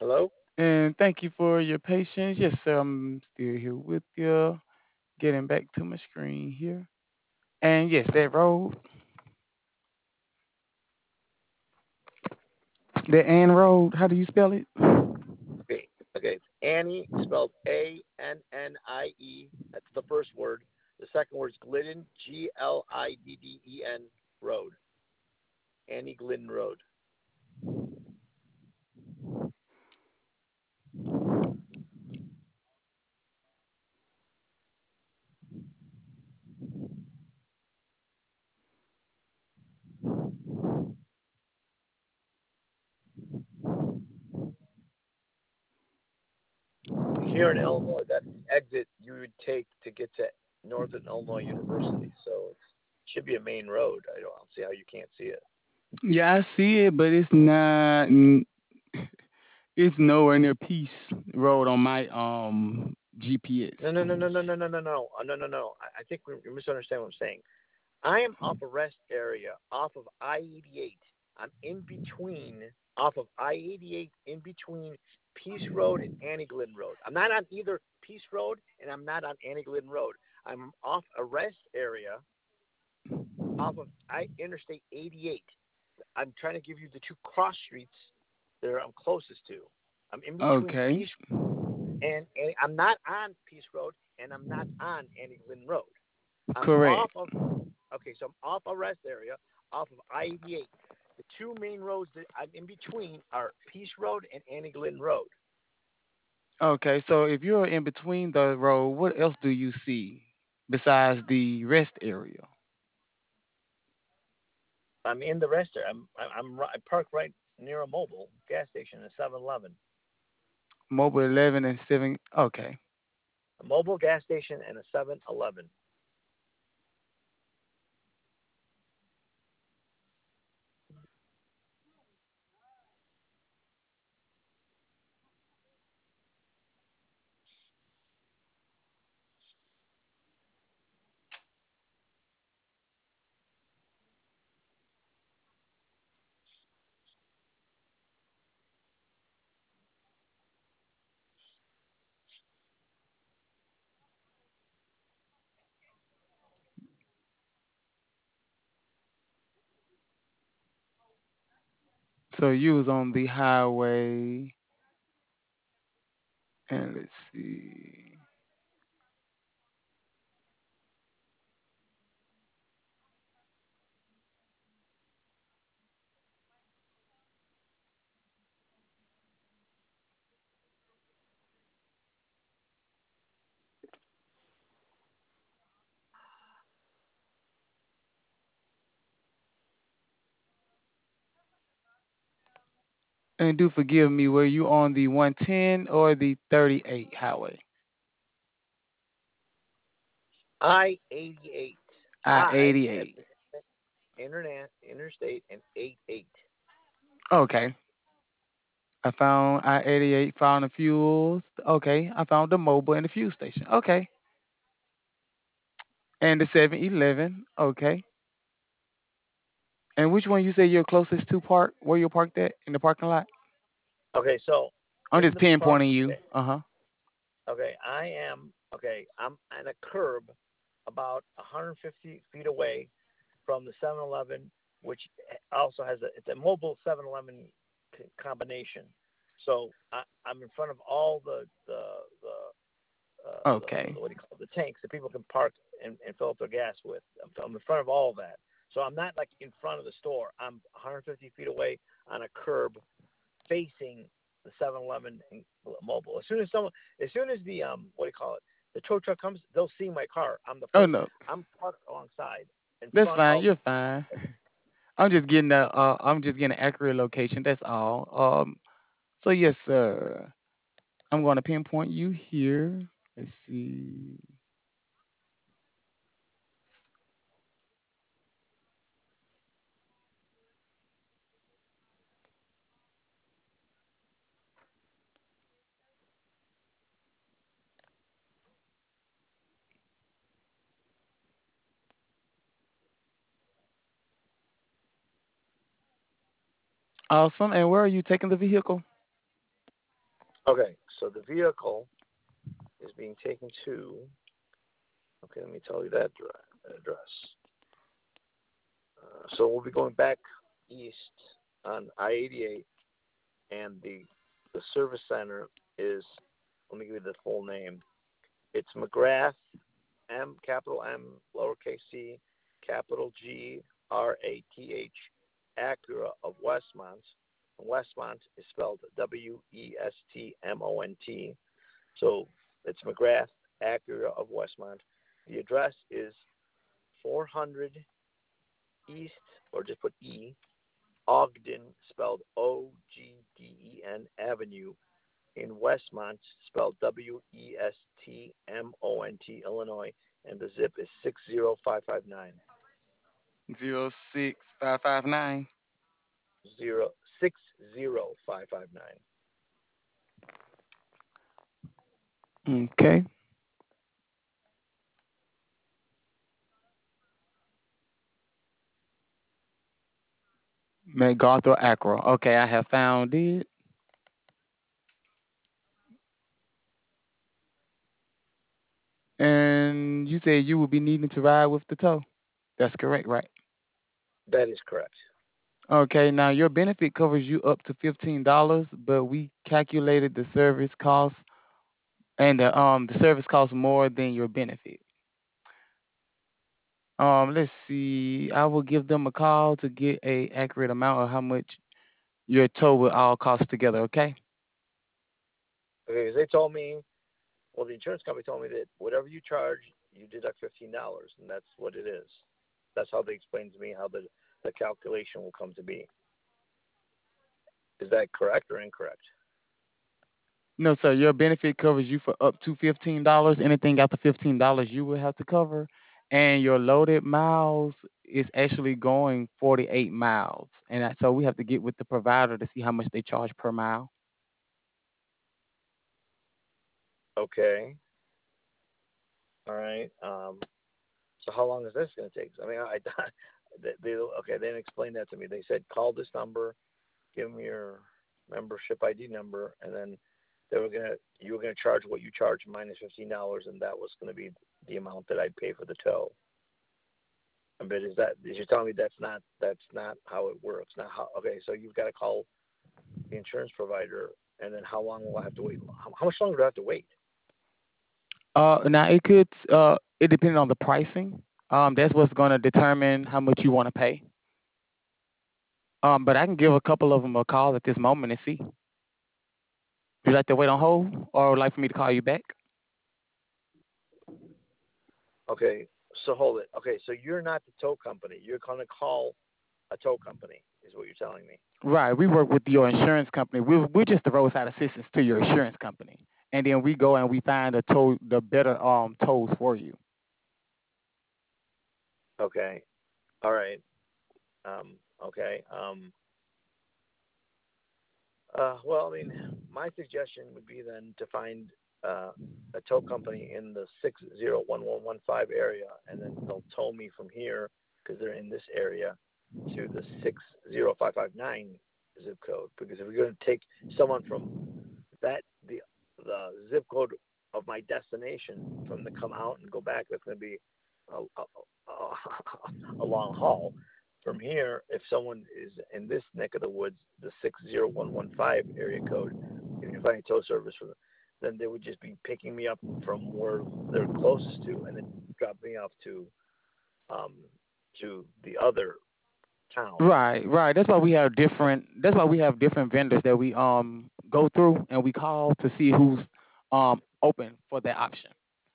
Hello? And thank you for your patience. Yes, sir, I'm still here with you. Getting back to my screen here. And yes, that road, the Ann Road, how do you spell it? Okay. Okay. It's Annie, spelled Annie. That's the first word. The second word is Glidden, Glidden Road. Annie Glidden Road. Here in Illinois, that's the exit you would take to get to Northern Illinois University. So it should be a main road. I don't see how you can't see it. Yeah, I see it, but it's not. It's nowhere near Peace Road on my No, GPS. no, no, no, no, no, no, no, no, no, no, no. I think you misunderstand what I'm saying. I am off a rest area off of I-88. I'm in between, off of I-88, in between Peace Road and Annie Glidden Road. I'm not on either Peace Road and I'm not on Annie Glidden Road. I'm off a rest area off of Interstate 88. I'm trying to give you the two cross streets that I'm closest to. I'm in between Okay, Peace and I'm not on Peace Road and I'm not on Annie Glidden Road. I'm off correct. of Okay, so I'm off a rest area off of I-88. The two main roads that I'm in between are Peace Road and Annie Glenn Road. Okay, so if you're in between the road, what else do you see besides the rest area? I'm in the rest area. I park right near a mobile gas station, a 7-Eleven, Mobile 11 and 7. Okay. a mobile gas station, and a 7-Eleven. So you was on the highway, and let's see. And do forgive me, were you on the 110 or the 38 highway? I-88. I I as 88. internet interstate and 88. Okay. I found I 88, found the fuels. Okay. I found the mobile and the fuel station. Okay. And the 7-Eleven. Okay. And which one you say you're closest to park? Where you parked at in the parking lot? Okay, so I'm in just the park. pinpointing you. Okay, Uh huh. okay, I'm on a curb about 150 feet away from the 7-Eleven, which also has it's a mobile 7-Eleven combination. So I'm in front of all Okay. the what do you call it, the tanks that people can park and fill up their gas with. I'm in front of all of that. So I'm not like in front of the store. I'm 150 feet away on a curb facing the 7-Eleven mobile. As soon as the what do you call it, the tow truck comes, they'll see my car. Oh no, I'm parked alongside in that's front fine. of. You're fine. I'm just getting an accurate location. That's all. So yes, sir. I'm going to pinpoint you here. Let's see. Awesome. And where are you taking the vehicle? Okay, so the vehicle is being taken to. Okay, let me tell you that address. So we'll be going back east on I-88, and the service center is. Let me give you the full name. It's McGrath, capital M, lowercase c, capital G, Rath, Acura of Westmont. Westmont is spelled Westmont. So it's McGrath, Acura of Westmont. The address is 400 East, or just put E, Ogden, spelled Ogden Avenue, in Westmont, spelled Westmont, Illinois, and the zip is 60559. 06559. 60559. Okay. MacArthur Acra. Okay, I have found it. And you said you will be needing to ride with the tow. That's correct, right? That is correct. Okay, now your benefit covers you up to $15, but we calculated the service cost, and the service costs more than your benefit. Let's see. I will give them a call to get a accurate amount of how much your tow will all cost together. Okay. Okay, because they told me, well, the insurance company told me that whatever you charge, you deduct $15, and that's what it is. That's how they explained to me how the calculation will come to be. Is that correct or incorrect? No, sir. Your benefit covers you for up to $15. Anything after $15, you will have to cover, and your loaded miles is actually going 48 miles, and so we have to get with the provider to see how much they charge per mile. Okay. All right. So how long is this going to take? I mean, they didn't explain that to me. They said call this number, give them your membership ID number, and then you were gonna charge what you charge minus $15, and that was gonna be the amount that I'd pay for the tow. But is you telling me that's not how it works? Not how? Okay, so you've got to call the insurance provider, and then how long will I have to wait? How much longer do I have to wait? Now it depends on the pricing. That's what's going to determine how much you want to pay. But I can give a couple of them a call at this moment and see. Would you like to wait on hold, or would you like for me to call you back? Okay, so hold it. Okay, so you're not the tow company. You're gonna call a tow company, is what you're telling me. Right. We work with your insurance company. We're just the roadside assistance to your insurance company, and then we go and we find the better tolls for you. Okay, all right. Okay. Well, I mean, my suggestion would be then to find a tow company in the 601115 area, and then they'll tow me from here because they're in this area to the 60559 zip code. Because if we're going to take someone from the zip code of my destination from to come out and go back, that's going to be a long haul. From here, if someone is in this neck of the woods, the 60115 area code, if you find a tow service for them, then they would just be picking me up from where they're closest to, and then drop me off um, to the other town. Right, right. That's why we have different. That's why we have different vendors that we go through and we call to see who's open for that option.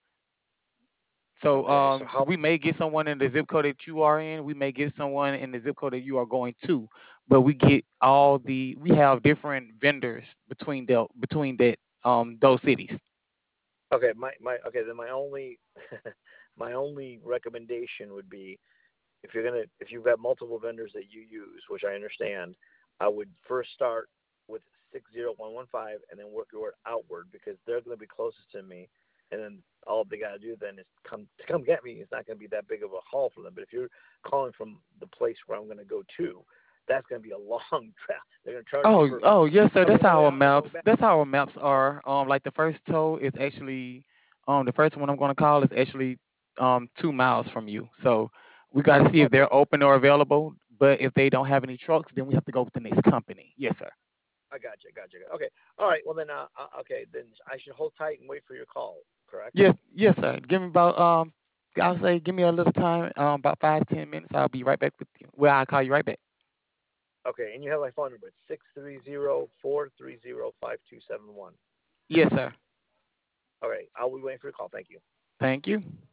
So Okay, so so how? we may get someone in the zip code that you are in. We may get someone in the zip code that you are going to. But we have different vendors between that those cities. Okay, okay. Then my only my only recommendation would be if you've got multiple vendors that you use, which I understand, I would first start with 60115 and then work your way outward because they're going to be closest to me, and then all they got to do then is come get me. It's not going to be that big of a haul for them. But if you're calling from the place where I'm going to go to, That's going to be a long travel. They're going to charge me Oh, for. oh, yes, sir. Okay, That's no, how wait, our no, no, maps. back. That's how our maps are. Like the first tow is actually, the first one I'm gonna call is actually, 2 miles from you. So we got to see if Okay, they're open or available. But if they don't have any trucks, then we have to go with the next company. Yes, sir. I got you. Okay, all right. Well then, okay, then I should hold tight and wait for your call. Correct? Yes, yes, sir. Give me about, I'll say give me a little time, about 5 10 minutes. I'll be right back with you. Well, I'll call you right back. Okay, and you have my phone number. It's 630-430-5271. Yes, sir. All right, I'll be waiting for your call. Thank you. Thank you.